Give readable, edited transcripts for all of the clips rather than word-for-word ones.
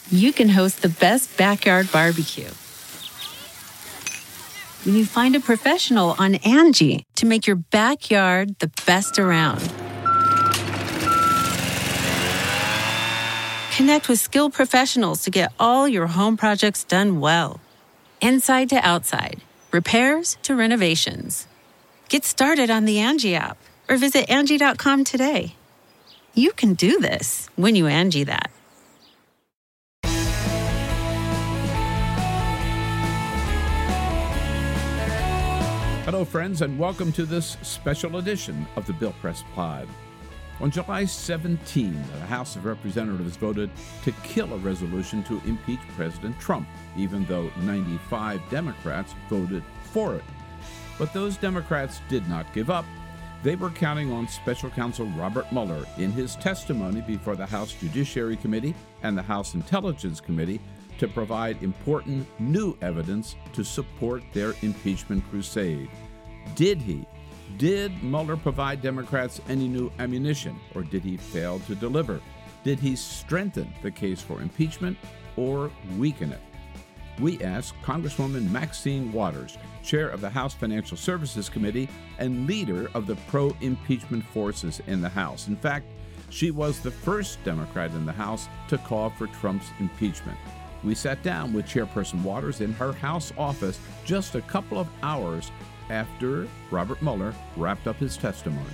you can host the best backyard barbecue. When you find a professional on Angie to make your backyard the best around. Connect with skilled professionals to get all your home projects done well. Inside to outside, repairs to renovations. Get started on the Angie app or visit Angie.com today. You can do this when you Angie that. Hello, friends, and welcome to this special edition of the Bill Press Pod. On July 17, the House of Representatives voted to kill a resolution to impeach President Trump, even though 95 Democrats voted for it. But those Democrats did not give up. They were counting on Special Counsel Robert Mueller in his testimony before the House Judiciary Committee and the House Intelligence Committee to provide important new evidence to support their impeachment crusade. Did he? Did Mueller provide Democrats any new ammunition, or did he fail to deliver? Did he strengthen the case for impeachment or weaken it? We asked Congresswoman Maxine Waters, chair of the House Financial Services Committee and leader of the pro-impeachment forces in the House. In fact, she was the first Democrat in the House to call for Trump's impeachment. We sat down with Chairperson Waters in her House office just a couple of hours after Robert Mueller wrapped up his testimony.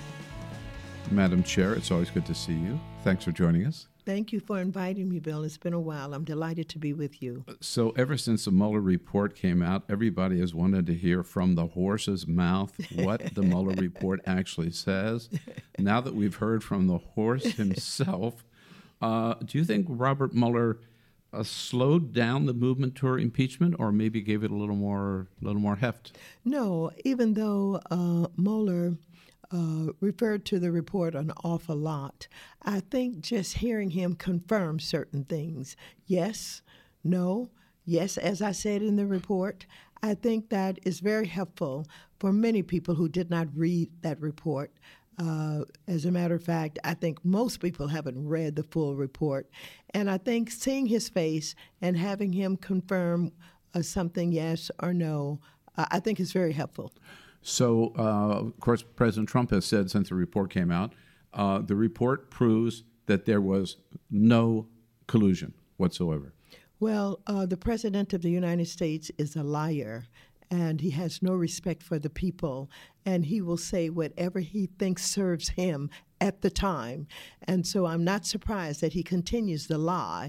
Madam Chair, it's always good to see you. Thanks for joining us. Thank you for inviting me, Bill. It's been a while. I'm delighted to be with you. So ever since the Mueller report came out, everybody has wanted to hear from the horse's mouth what the Mueller report actually says. Now that we've heard from the horse himself, do you think Robert Mueller slowed down the movement toward impeachment, or maybe gave it a little more heft? No, even though Mueller referred to the report an awful lot, I think just hearing him confirm certain things, yes, no, yes, as I said in the report, I think that is very helpful for many people who did not read that report. As a matter of fact, I think most people haven't read the full report. And I think seeing his face and having him confirm something yes or no, I think is very helpful. So, of course, President Trump has said since the report came out, the report proves that there was no collusion whatsoever. Well, the President of the United States is a liar, and he has no respect for the people, and he will say whatever he thinks serves him at the time. And so I'm not surprised that he continues the lie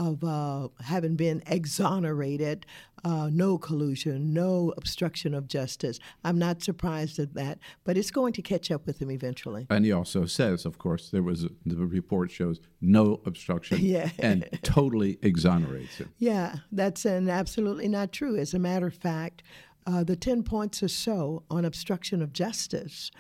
of having been exonerated, no collusion, no obstruction of justice. I'm not surprised at that, but it's going to catch up with him eventually. And he also says, of course, the report shows no obstruction and totally exonerates him. Yeah, that's absolutely not true. As a matter of fact, the 10 points or so on obstruction of justice,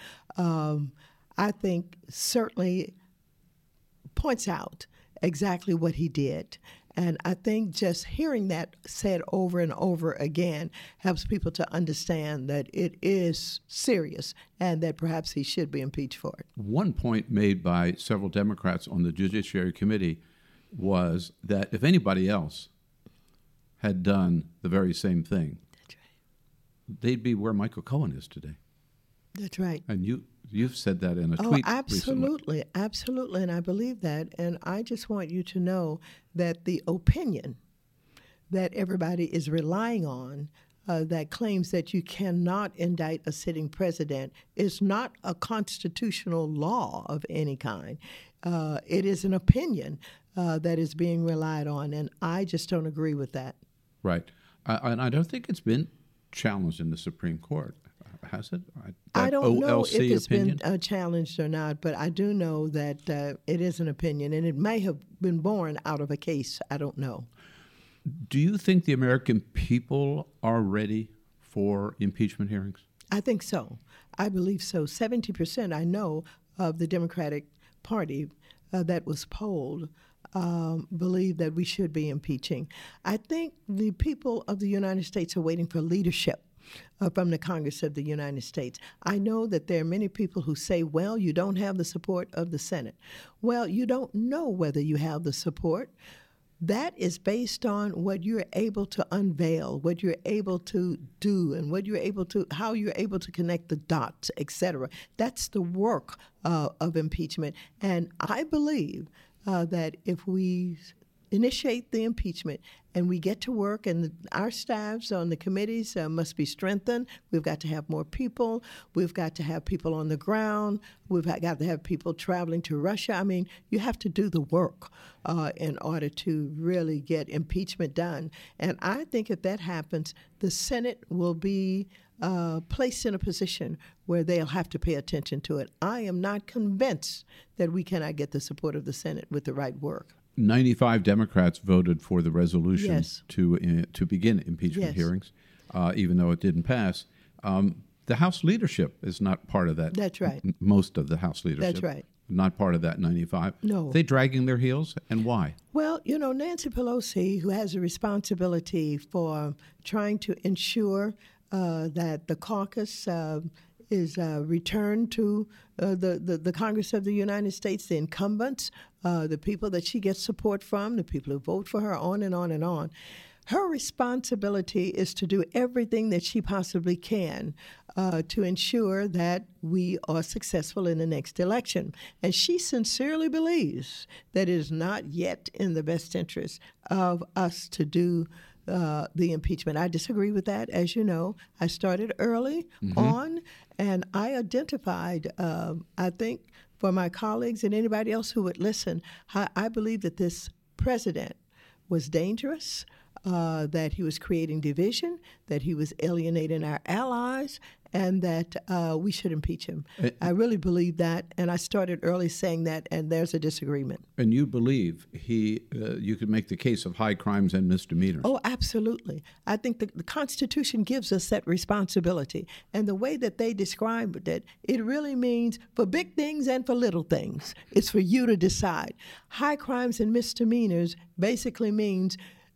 I think certainly points out exactly what he did. And I think just hearing that said over and over again helps people to understand that it is serious and that perhaps he should be impeached for it. One point made by several Democrats on the Judiciary Committee was that if anybody else had done the very same thing, they'd be where Michael Cohen is today. That's right. And you've said that in a tweet absolutely, recently. Absolutely, and I believe that. And I just want you to know that the opinion that everybody is relying on that claims that you cannot indict a sitting president is not a constitutional law of any kind. It is an opinion that is being relied on, and I just don't agree with that. Right. And I don't think it's been challenged in the Supreme Court, has it? I don't know if it's opinion? been challenged or not, but I do know that it is an opinion, and it may have been born out of a case. I don't know. Do you think the American people are ready for impeachment hearings? I think so. I believe so. 70%, I know, of the Democratic Party that was polled believe that we should be impeaching. I think the people of the United States are waiting for leadership from the Congress of the United States. I know that there are many people who say, well, you don't have the support of the Senate. Well, you don't know whether you have the support that is based on what you're able to unveil, what you're able to do, and how you're able to connect the dots, etc. That's the work of impeachment. And I believe that if we initiate the impeachment and we get to work, and our staffs on the committees must be strengthened. We've got to have more people. We've got to have people on the ground. We've got to have people traveling to Russia. I mean, you have to do the work in order to really get impeachment done. And I think if that happens, the Senate will be placed in a position where they'll have to pay attention to it. I am not convinced that we cannot get the support of the Senate with the right work. 95 Democrats voted for the resolution Yes. to begin impeachment Yes. hearings, even though it didn't pass. The House leadership is not part of that. That's right. Most of the House leadership. That's right. Not part of that 95. No. Are they dragging their heels, and why? Well, Nancy Pelosi, who has a responsibility for trying to ensure that the caucus is returned to the Congress of the United States, the incumbents, the people that she gets support from, the people who vote for her, on and on and on. Her responsibility is to do everything that she possibly can to ensure that we are successful in the next election. And she sincerely believes that it is not yet in the best interest of us to do the impeachment. I disagree with that. As you know, I started early on, and I identified, I think, for my colleagues and anybody else who would listen, I believe that this president was dangerous, that he was creating division, that he was alienating our allies, and that we should impeach him. I really believe that, and I started early saying that, and there's a disagreement. And you believe you could make the case of high crimes and misdemeanors? Oh, absolutely. I think the Constitution gives us that responsibility. And the way that they described it, it really means for big things and for little things. It's for you to decide. High crimes and misdemeanors basically means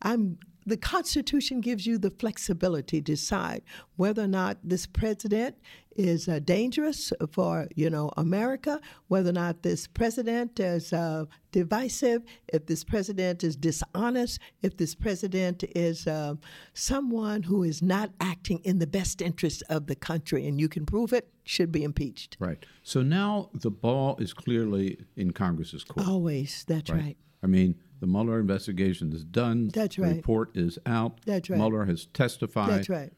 the Constitution gives you the flexibility to decide whether or not this president is dangerous for, America, whether or not this president is divisive, if this president is dishonest, if this president is someone who is not acting in the best interest of the country, and you can prove it, should be impeached. Right. So now the ball is clearly in Congress's court. Always. That's right. I mean, the Mueller investigation is done. That's The right. report is out. That's right. Mueller has testified. That's right.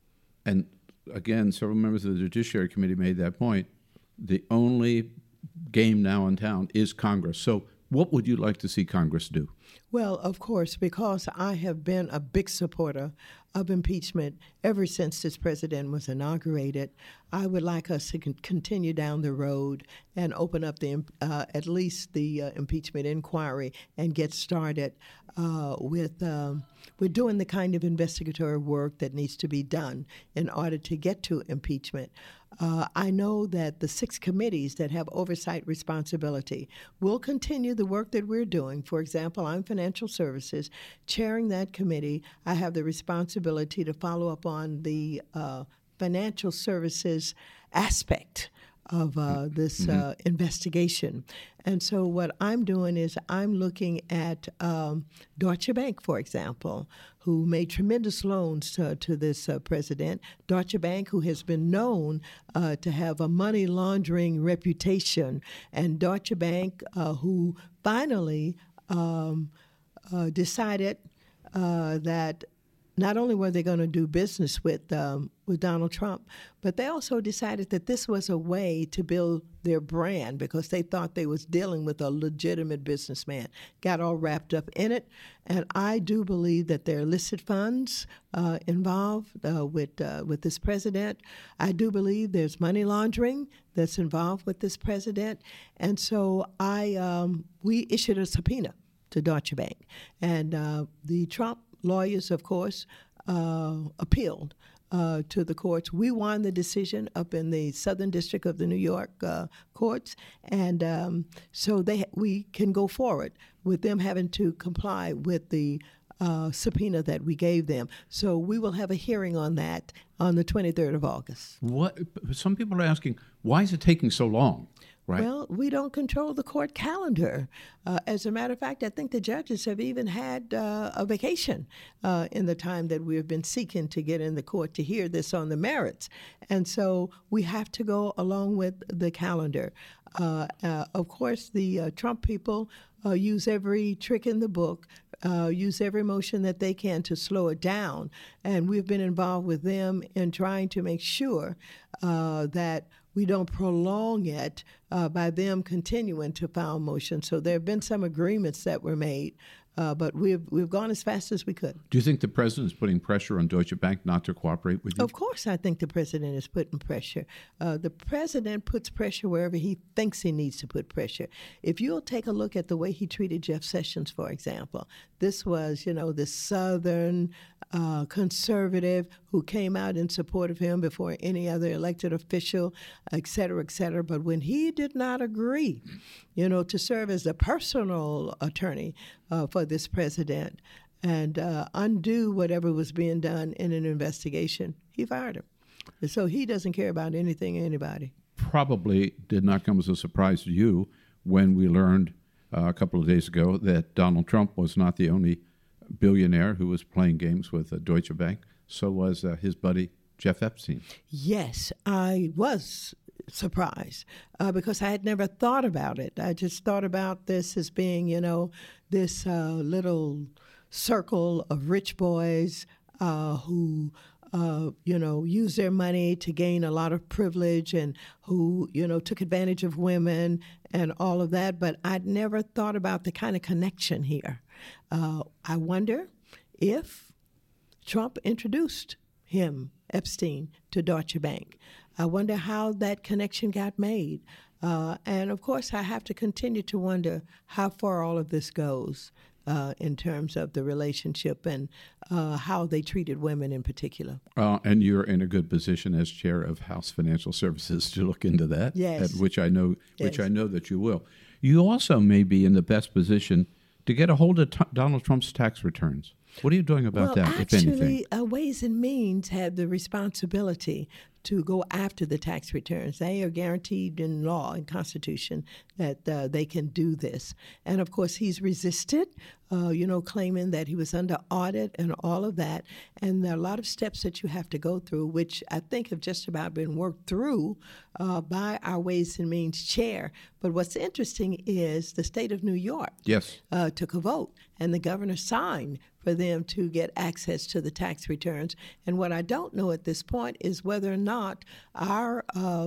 And again, several members of the Judiciary Committee made that point. The only game now in town is Congress. So what would you like to see Congress do? Well, of course, because I have been a big supporter of impeachment ever since this president was inaugurated, I would like us to continue down the road and open up at least the impeachment inquiry and get started with doing the kind of investigatory work that needs to be done in order to get to impeachment. I know that the 6 committees that have oversight responsibility will continue the work that we're doing. For example, I'm Financial Services, chairing that committee. I have the responsibility to follow up on the financial services aspect of this investigation. And so what I'm doing is I'm looking at Deutsche Bank, for example, who made tremendous loans to this president. Deutsche Bank, who has been known to have a money laundering reputation. And Deutsche Bank, who finally decided that not only were they going to do business with Donald Trump, but they also decided that this was a way to build their brand because they thought they was dealing with a legitimate businessman. Got all wrapped up in it, and I do believe that there are illicit funds involved with this president. I do believe there's money laundering that's involved with this president, and so we issued a subpoena to Deutsche Bank, and the Trump lawyers, of course, appealed to the courts. We won the decision up in the Southern District of the New York courts, and so we can go forward with them having to comply with the subpoena that we gave them. So we will have a hearing on that on the 23rd of August. Some people are asking, why is it taking so long? Right. Well, we don't control the court calendar. As a matter of fact, I think the judges have even had a vacation in the time that we have been seeking to get in the court to hear this on the merits. And so we have to go along with the calendar. Of course, the Trump people use every trick in the book, use every motion that they can to slow it down. And we've been involved with them in trying to make sure that we don't prolong it by them continuing to file motions. So there have been some agreements that were made, but we've gone as fast as we could. Do you think the president is putting pressure on Deutsche Bank not to cooperate with you? Of course, I think the president is putting pressure. The president puts pressure wherever he thinks he needs to put pressure. If you'll take a look at the way he treated Jeff Sessions, for example, this was, this Southern conservative who came out in support of him before any other elected official, et cetera, et cetera. But when he did not agree, to serve as the personal attorney for this president and undo whatever was being done in an investigation, he fired him. And so he doesn't care about anything or anybody. Probably did not come as a surprise to you when we learned a couple of days ago that Donald Trump was not the only billionaire who was playing games with Deutsche Bank. So was his buddy Jeff Epstein. Yes, I was surprised because I had never thought about it. I just thought about this as being, this little circle of rich boys who use their money to gain a lot of privilege and who, took advantage of women and all of that. But I'd never thought about the kind of connection here. I wonder if Trump introduced him, Epstein, to Deutsche Bank. I wonder how that connection got made. And, of course, I have to continue to wonder how far all of this goes in terms of the relationship and how they treated women in particular. And you're in a good position as chair of House Financial Services to look into that, yes. which I know that you will. You also may be in the best position to get a hold of Donald Trump's tax returns. What are you doing about that, if anything? Actually, Ways and Means have the responsibility to go after the tax returns. They are guaranteed in law and Constitution that they can do this. And, of course, he's resisted, claiming that he was under audit and all of that. And there are a lot of steps that you have to go through, which I think have just about been worked through by our Ways and Means chair. But what's interesting is the state of New York took a vote, and the governor signed for them to get access to the tax returns. And what I don't know at this point is whether or not our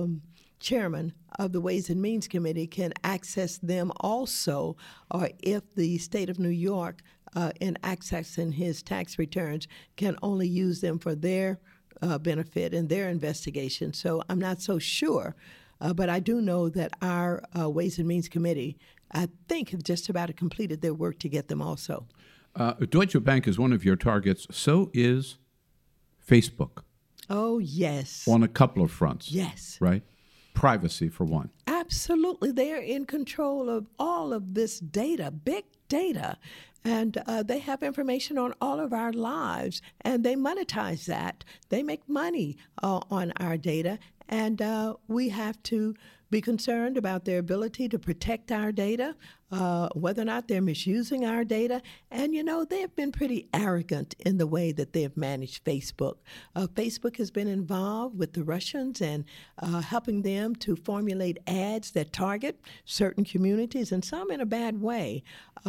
chairman of the Ways and Means Committee can access them also, or if the state of New York, in accessing his tax returns, can only use them for their benefit and their investigation. So I'm not so sure, but I do know that our Ways and Means Committee, I think, have just about completed their work to get them also. Deutsche Bank is one of your targets. So is Facebook. Oh, yes. On a couple of fronts. Yes. Right? Privacy, for one. Absolutely. They are in control of all of this data, big data. And they have information on all of our lives, and they monetize that. They make money on our data, and we have to be concerned about their ability to protect our data, whether or not they're misusing our data. And, they have been pretty arrogant in the way that they have managed Facebook. Facebook has been involved with the Russians and helping them to formulate ads that target certain communities, and some in a bad way.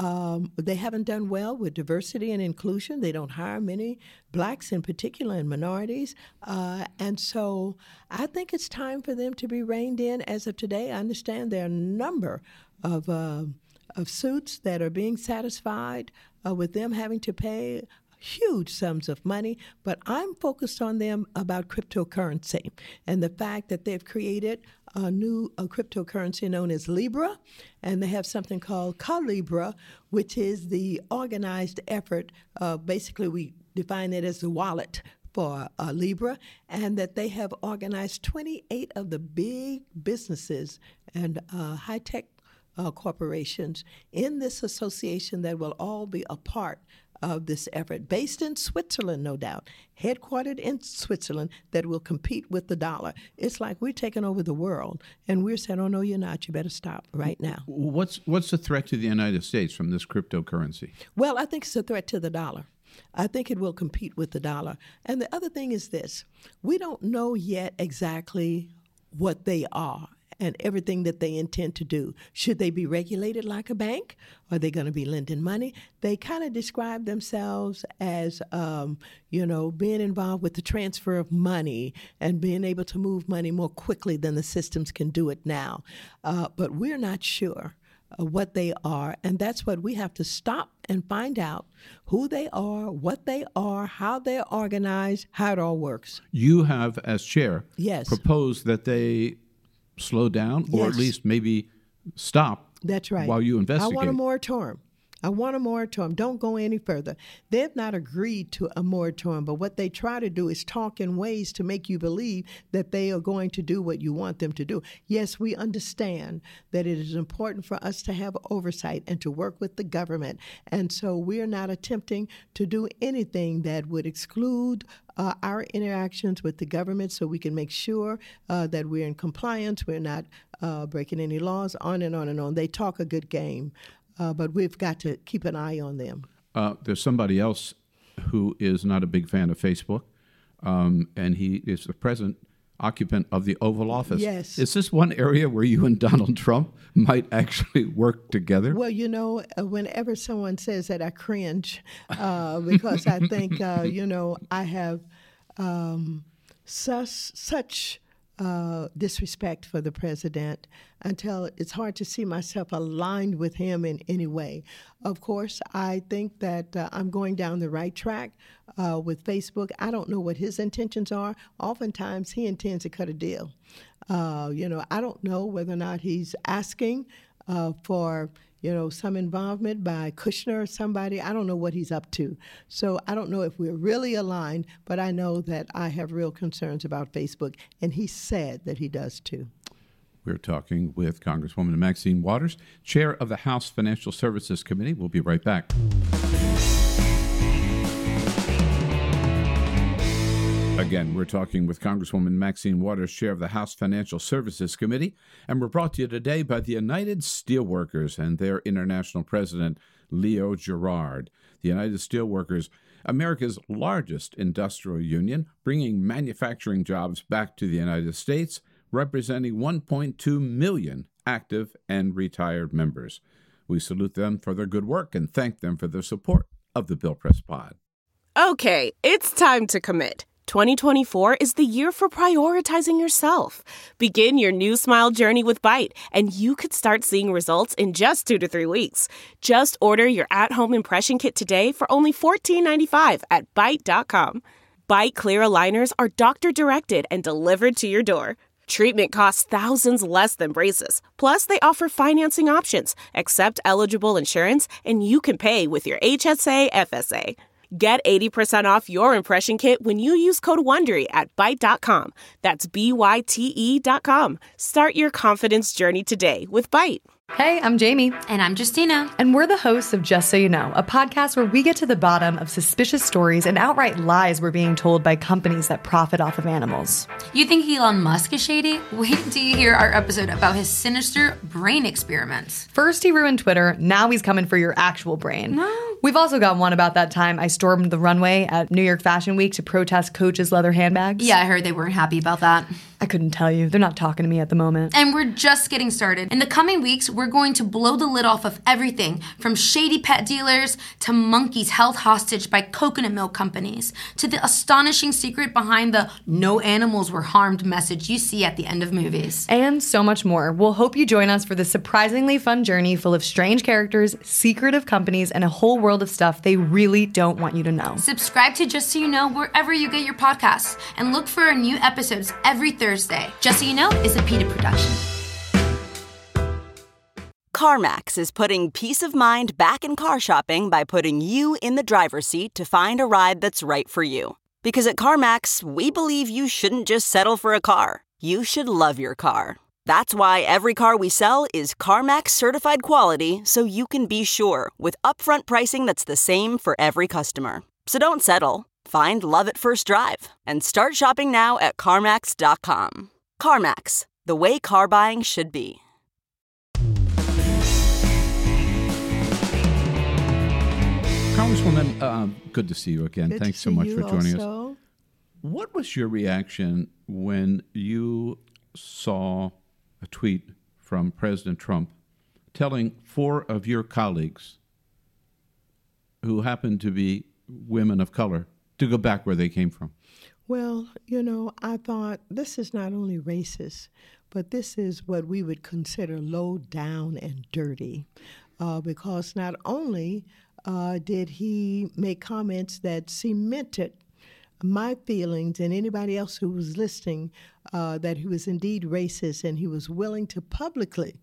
They haven't done well with diversity and inclusion. They don't hire many blacks in particular and minorities. And so I think it's time for them to be reined in as of today. I understand there are a number of suits that are being satisfied with them having to pay huge sums of money, but I'm focused on them about cryptocurrency and the fact that they've created a new cryptocurrency known as Libra, and they have something called Calibra, which is the organized effort. Basically, we define it as the wallet for Libra, and that they have organized 28 of the big businesses and high-tech corporations in this association that will all be a part of this effort, based in Switzerland, no doubt, headquartered in Switzerland, that will compete with the dollar. It's like we're taking over the world, and we're saying, oh, no, you're not. You better stop right now. What's the threat to the United States from this cryptocurrency? Well, I think it's a threat to the dollar. I think it will compete with the dollar. And the other thing is this. We don't know yet exactly what they are and everything that they intend to do. Should they be regulated like a bank? Are they going to be lending money? They kind of describe themselves as, being involved with the transfer of money and being able to move money more quickly than the systems can do it now. But we're not sure what they are, and that's what we have to stop and find out: who they are, what they are, how they're organized, how it all works. You have, as chair, Yes. proposed that they slow down or at Yes. least maybe stop. That's right. While you investigate. I want a moratorium. Don't go any further. They've not agreed to a moratorium, but what they try to do is talk in ways to make you believe that they are going to do what you want them to do. Yes, we understand that it is important for us to have oversight and to work with the government. And so we're not attempting to do anything that would exclude our interactions with the government, so we can make sure that we're in compliance, we're not breaking any laws, on and on and on. They talk a good game. But we've got to keep an eye on them. There's somebody else who is not a big fan of Facebook, and he is the present occupant of the Oval Office. Yes. Is this one area where you and Donald Trump might actually work together? Well, whenever someone says that, I cringe because I think, I have such disrespect for the president until it's hard to see myself aligned with him in any way. Of course, I think that I'm going down the right track with Facebook. I don't know what his intentions are. Oftentimes, he intends to cut a deal. I don't know whether or not he's asking for some involvement by Kushner or somebody. I don't know what he's up to. So I don't know if we're really aligned, but I know that I have real concerns about Facebook, and he said that he does too. We're talking with Congresswoman Maxine Waters, chair of the House Financial Services Committee. We'll be right back. Again, we're talking with Congresswoman Maxine Waters, chair of the House Financial Services Committee, and we're brought to you today by the United Steelworkers and their international president, Leo Gerard. The United Steelworkers, America's largest industrial union, bringing manufacturing jobs back to the United States, representing 1.2 million active and retired members. We salute them for their good work and thank them for their support of the Bill Press Pod. Okay, it's time to commit. 2024 is the year for prioritizing yourself. Begin your new smile journey with Byte, and you could start seeing results in just 2 to 3 weeks. Just order your at-home impression kit today for only $14.95 at Byte.com. Byte clear aligners are doctor-directed and delivered to your door. Treatment costs thousands less than braces. Plus, they offer financing options, accept eligible insurance, and you can pay with your HSA FSA. Get 80% off your impression kit when you use code WONDERY at Byte.com. That's BYTE.com. Start your confidence journey today with Byte. Hey, I'm Jamie. And I'm Justina. And we're the hosts of Just So You Know, a podcast where we get to the bottom of suspicious stories and outright lies we're being told by companies that profit off of animals. You think Elon Musk is shady? Wait till you hear our episode about his sinister brain experiments. First he ruined Twitter, now he's coming for your actual brain. No. We've also got one about that time I stormed the runway at New York Fashion Week to protest Coach's leather handbags. Yeah, I heard they weren't happy about that. I couldn't tell you. They're not talking to me at the moment. And we're just getting started. In the coming weeks, we're going to blow the lid off of everything from shady pet dealers to monkeys held hostage by coconut milk companies to the astonishing secret behind the "no animals were harmed" message you see at the end of movies. And so much more. We'll hope you join us for this surprisingly fun journey full of strange characters, secretive companies, and a whole world of stuff they really don't want you to know. Subscribe to Just So You Know wherever you get your podcasts and look for our new episodes every Thursday. Just So You Know is a PETA production. CarMax is putting peace of mind back in car shopping by putting you in the driver's seat to find a ride that's right for you. Because at CarMax, we believe you shouldn't just settle for a car. You should love your car. That's why every car we sell is CarMax certified quality, so you can be sure with upfront pricing that's the same for every customer. So don't settle. Find love at first drive and start shopping now at CarMax.com. CarMax, the way car buying should be. Congresswoman, good to see you again. Good Thanks to so see much you for joining also. us. What was your reaction when you saw a tweet from President Trump telling 4 of your colleagues who happen to be women of color to go back where they came from? Well, I thought this is not only racist, but this is what we would consider low down and dirty, because not only did he make comments that cemented my feelings and anybody else who was listening that he was indeed racist, and he was willing to publicly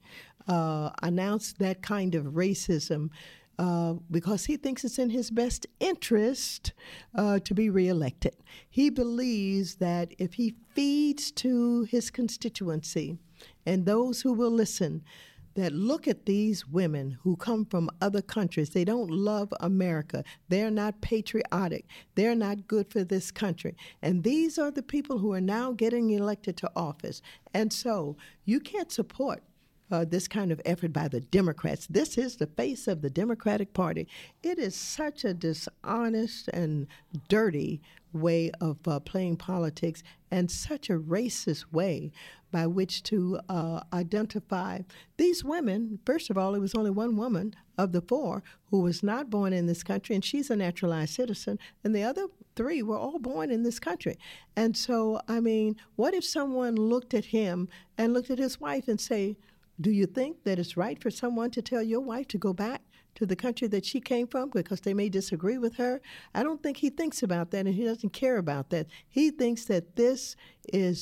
announce that kind of racism because he thinks it's in his best interest to be reelected. He believes that if he feeds to his constituency and those who will listen, that look at these women who come from other countries. They don't love America. They're not patriotic. They're not good for this country. And these are the people who are now getting elected to office. And so you can't support this kind of effort by the Democrats. This is the face of the Democratic Party. It is such a dishonest and dirty way of playing politics, and such a racist way by which to identify these women. First of all, it was only one woman of the 4 who was not born in this country, and she's a naturalized citizen, and the other 3 were all born in this country. And so, what if someone looked at him and looked at his wife and say, do you think that it's right for someone to tell your wife to go back to the country that she came from because they may disagree with her? I don't think he thinks about that, and he doesn't care about that. He thinks that this is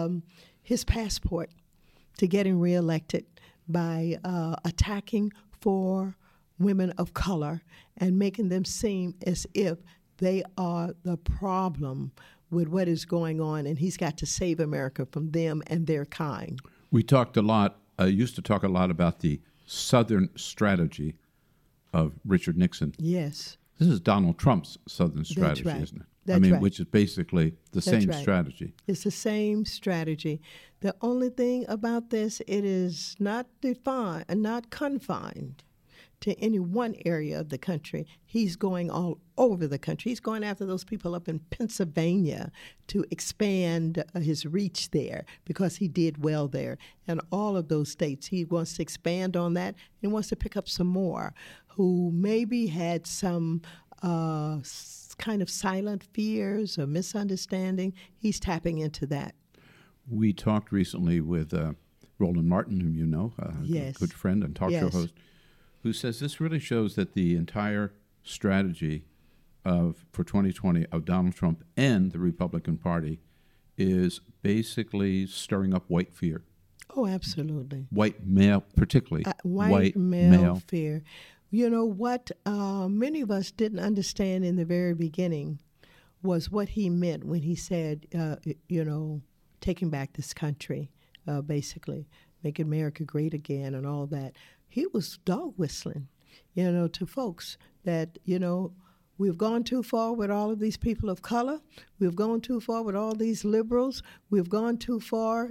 his passport to getting reelected by attacking 4 women of color and making them seem as if they are the problem with what is going on, and he's got to save America from them and their kind. We used to talk a lot about the Southern strategy of Richard Nixon. Yes. This is Donald Trump's Southern strategy, right. isn't it? That's right. Which is basically the same strategy. It's the same strategy. The only thing about this, it is not defined and not confined to any one area of the country. He's going all over the country. He's going after those people up in Pennsylvania to expand his reach there because he did well there. And all of those states, he wants to expand on that and wants to pick up some more who maybe had some kind of silent fears or misunderstanding. He's tapping into that. We talked recently with Roland Martin, whom you know, Yes. a good friend and talk show host, who says this really shows that the entire strategy for 2020 of Donald Trump and the Republican Party is basically stirring up white fear. Oh, absolutely. White male, particularly. White male fear. You know, what many of us didn't understand in the very beginning was what he meant when he said, taking back this country, basically, making America great again and all that. He was dog whistling, to folks that, we've gone too far with all of these people of color. We've gone too far with all these liberals. We've gone too far,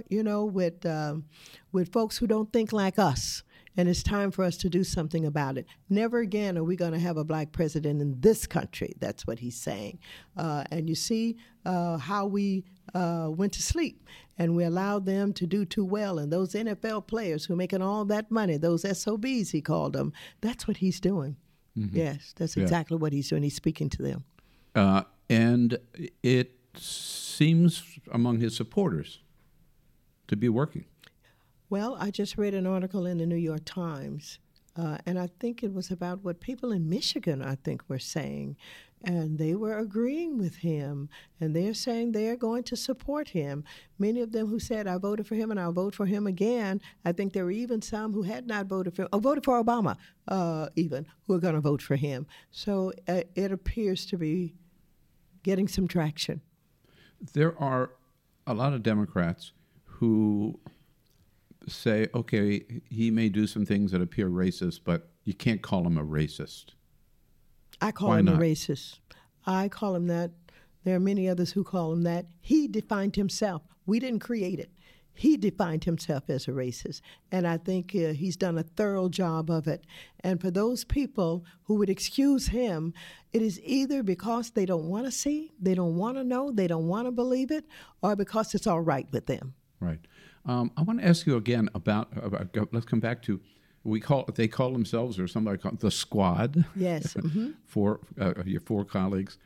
with folks who don't think like us. And it's time for us to do something about it. Never again are we going to have a black president in this country. That's what he's saying. And you see how we went to sleep and we allowed them to do too well. And those NFL players who are making all that money, those SOBs he called them, that's what he's doing. Mm-hmm. Yes, that's exactly what he's doing. He's speaking to them. And it seems among his supporters to be working. Well, I just read an article in the New York Times, and I think it was about what people in Michigan, I think, were saying. And they were agreeing with him, and they're saying they're going to support him. Many of them who said, I voted for him and I'll vote for him again. I think there were even some who had not voted for him, or voted for Obama even, who are going to vote for him. So it appears to be getting some traction. There are a lot of Democrats who say, okay, he may do some things that appear racist, but you can't call him a racist? I call Why him not? a racist. I call him that. There are many others who call him that. He defined himself. We didn't create it. He defined himself as a racist, and I think he's done a thorough job of it. And for those people who would excuse him, it is either because they don't want to see, they don't want to know, they don't want to believe it, or because it's all right with them. Right. I want to ask you again about let's come back to, they call themselves, or somebody called the Squad. Yes. Mm-hmm. For your four colleagues.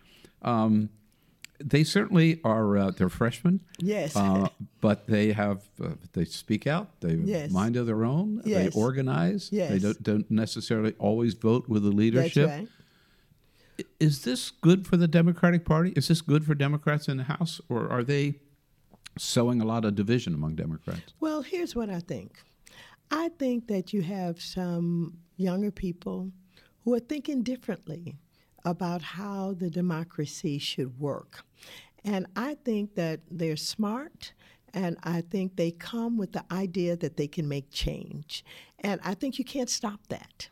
They certainly are, they're freshmen. Yes. But they they speak out. They have Yes. a mind of their own. Yes. They organize. Yes. They don't necessarily always vote with the leadership. That's right. Is this good for the Democratic Party? Is this good for Democrats in the House? Or are they sowing a lot of division among Democrats? Well, here's what I think. I think that you have some younger people who are thinking differently about how the democracy should work. And I think that they're smart, and I think they come with the idea that they can make change. And I think you can't stop that.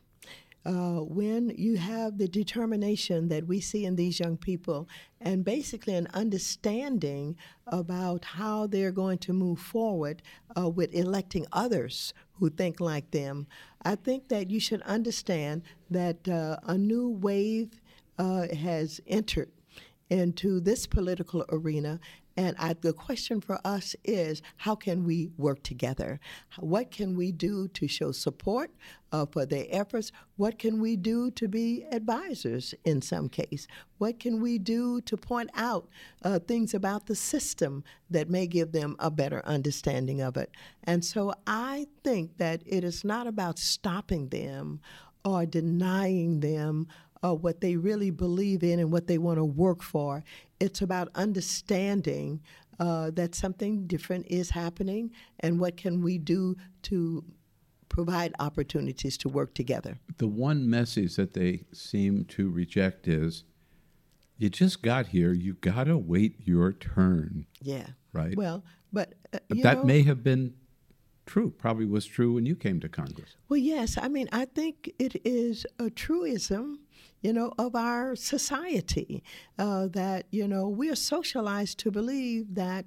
When you have the determination that we see in these young people, and basically an understanding about how they're going to move forward with electing others who think like them, I think that you should understand that a new wave has entered into this political arena. And the question for us is, how can we work together? What can we do to show support for their efforts? What can we do to be advisors in some case? What can we do to point out things about the system that may give them a better understanding of it? And so I think that it is not about stopping them or denying them what they really believe in and what they want to work for. It's about understanding that something different is happening, and what can we do to provide opportunities to work together. The one message that they seem to reject is, you just got here, you got to wait your turn. Yeah. Right? Well, but that may have been true, probably was true when you came to Congress. Well, yes. I mean, I think it is a truism, of our society, that, we are socialized to believe that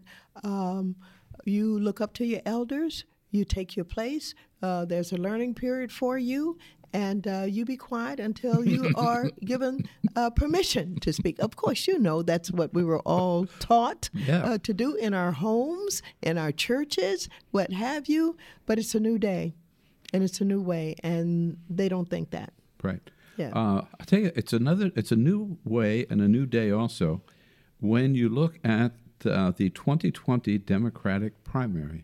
you look up to your elders, you take your place, there's a learning period for you, and you be quiet until you are given permission to speak. Of course, that's what we were all taught to do in our homes, in our churches, what have you. But it's a new day, and it's a new way, and they don't think that. Right. Yeah. I'll tell you, it's a new way and a new day also when you look at the 2020 Democratic primary.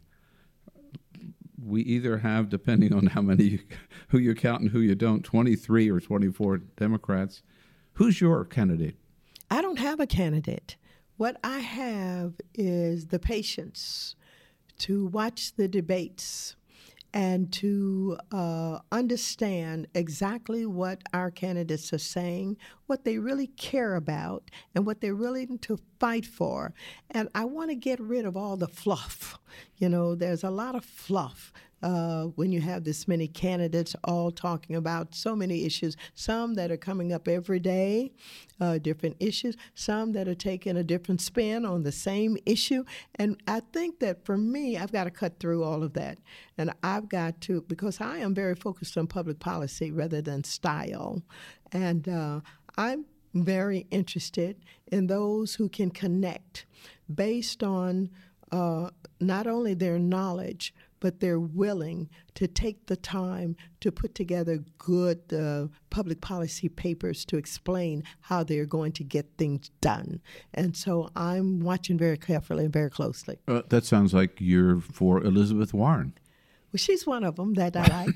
We either have, depending on who you count and who you don't, 23 or 24 Democrats. Who's your candidate? I don't have a candidate. What I have is the patience to watch the debates and to understand exactly what our candidates are saying, what they really care about, and what they're willing to fight for. And I want to get rid of all the fluff. There's a lot of fluff when you have this many candidates all talking about so many issues, some that are coming up every day, different issues, some that are taking a different spin on the same issue. And I think that for me, I've got to cut through all of that. And I've got to, because I am very focused on public policy rather than style. And I'm very interested in those who can connect based on not only their knowledge, but they're willing to take the time to put together good public policy papers to explain how they're going to get things done. And so I'm watching very carefully and very closely. That sounds like you're for Elizabeth Warren. Well, she's one of them that I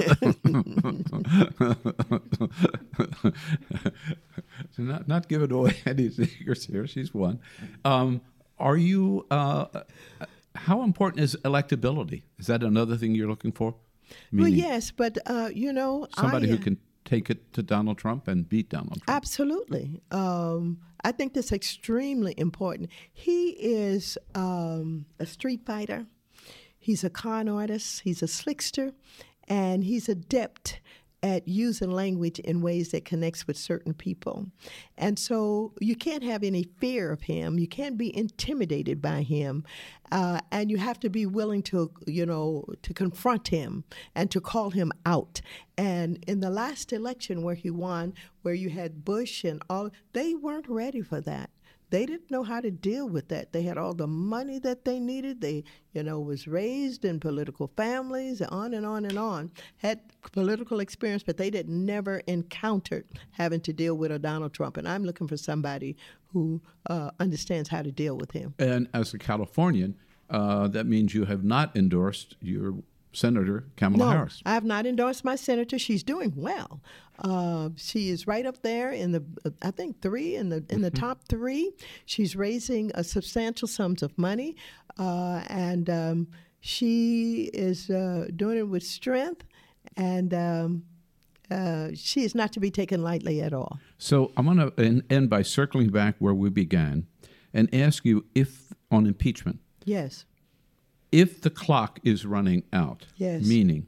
like. Not giving away any secrets here. She's one. Are you? How important is electability? Is that another thing you're looking for? Well, yes, but somebody who can take it to Donald Trump and beat Donald Trump. Absolutely. I think that's extremely important. He is a street fighter. He's a con artist, he's a slickster, and he's adept at using language in ways that connects with certain people. And so you can't have any fear of him. You can't be intimidated by him. And you have to be willing to, to confront him and to call him out. And in the last election where he won, where you had Bush and all, they weren't ready for that. They didn't know how to deal with that. They had all the money that they needed. They, was raised in political families, on and on and on. Had political experience, but they never encountered having to deal with a Donald Trump. And I'm looking for somebody who understands how to deal with him. And as a Californian, that means you have not endorsed your Senator Kamala Harris. I have not endorsed my senator. She's doing well. She is right up there in the, I think, the top three. She's raising a substantial sums of money, and she is doing it with strength, and she is not to be taken lightly at all. So I'm going to end by circling back where we began and ask you if on impeachment. Yes. If the clock is running out, yes. Meaning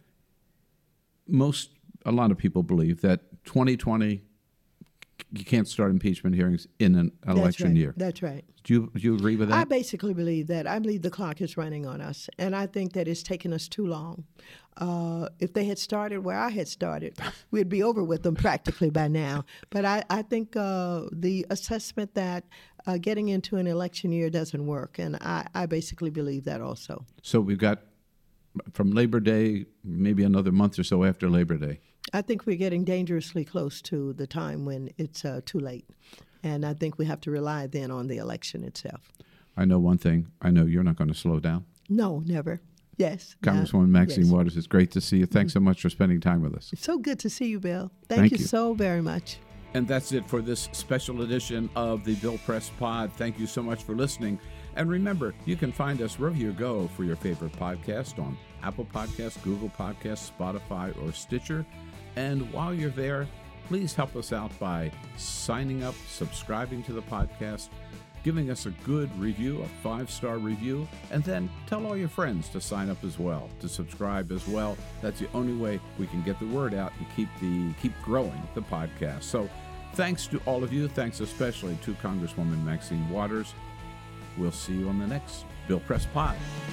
a lot of people believe that 2020, you can't start impeachment hearings in an election year. That's right. Do you agree with that? I basically believe that. I believe the clock is running on us, and I think that it's taken us too long. If they had started where I had started, we'd be over with them practically by now. But I think the assessment that getting into an election year doesn't work, and I basically believe that also. So we've got from Labor Day, maybe another month or so after Labor Day. I think we're getting dangerously close to the time when it's too late, and I think we have to rely then on the election itself. I know one thing. I know you're not going to slow down. No, never. Yes. Congresswoman Maxine yes. Waters, it's great to see you. Thanks so much for spending time with us. It's so good to see you, Bill. Thank you so very much. And that's it for this special edition of the Bill Press Pod. Thank you so much for listening. And remember, you can find us wherever you go for your favorite podcast on Apple Podcasts, Google Podcasts, Spotify, or Stitcher. And while you're there, please help us out by signing up, subscribing to the podcast, giving us a good review, a 5-star review, and then tell all your friends to sign up as well, to subscribe as well. That's the only way we can get the word out and keep growing the podcast. So thanks to all of you. Thanks especially to Congresswoman Maxine Waters. We'll see you on the next Bill Press Pod.